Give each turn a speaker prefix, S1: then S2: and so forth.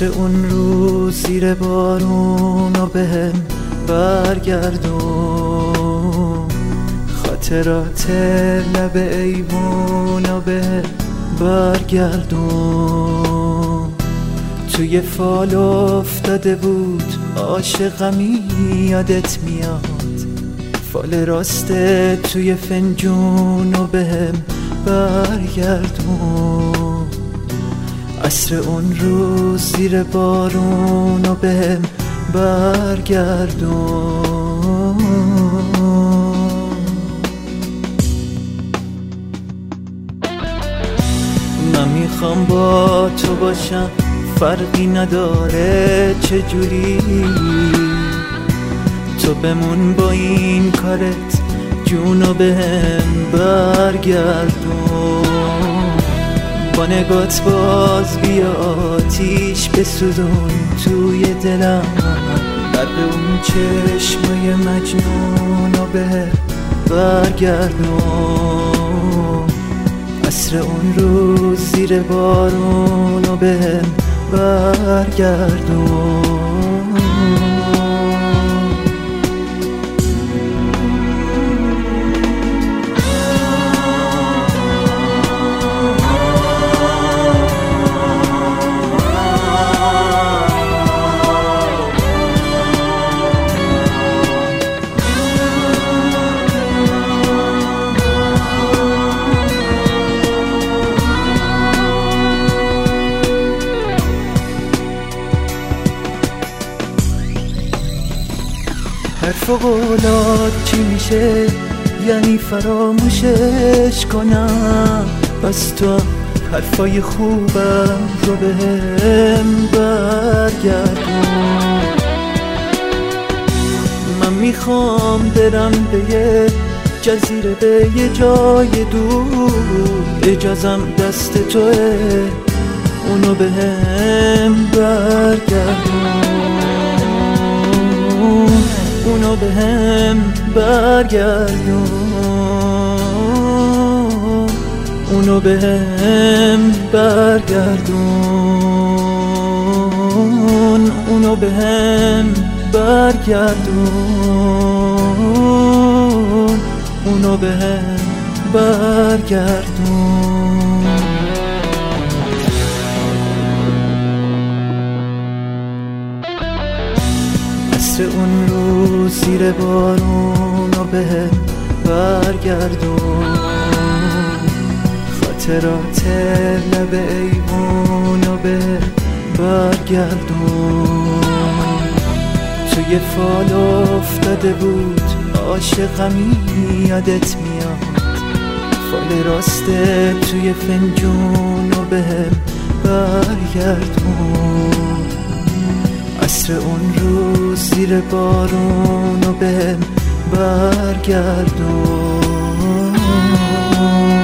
S1: عصر اون روز زیر بارونو بهم برگردون، خاطرات لب ایوونو بهم برگردون. توی فال افتاده بود عاشقمی یادت میاد، فال راسته توی فنجونو بهم برگردون. عصر اون روز زیر بارونو بهم برگردون. من میخوام با تو باشم، فرقی نداره چجوری، تو بمون با این کارت، جونو بهم برگردون. با نگات باز بیا آتیش بسوزون توی دلم، برق اون چشمای مجنونو بهم برگردون. عصر اون روز زیر بارونو بهم برگردون. حرف و قولات چی میشه؟ یعنی فراموشش کنم؟ بس تو حرفای خوبم رو بهم برگردون. من میخوام برم به یه جزیره، به یه جای دور، اجازم دست توه، اونو بهم برگردون. اونو بهم برگردون. اونو بهم برگردون. اونو بهم برگردون. اونو بهم برگردون. عصر اون روز زیر بارونو بهم برگردون، خاطرات لب ایوونو بهم برگردون. توی فال افتاده بود عاشقمی یادت میاد، فال راسته توی فنجونو بهم برگردون. عصر اون روز زیر بارونو بهم برگردون.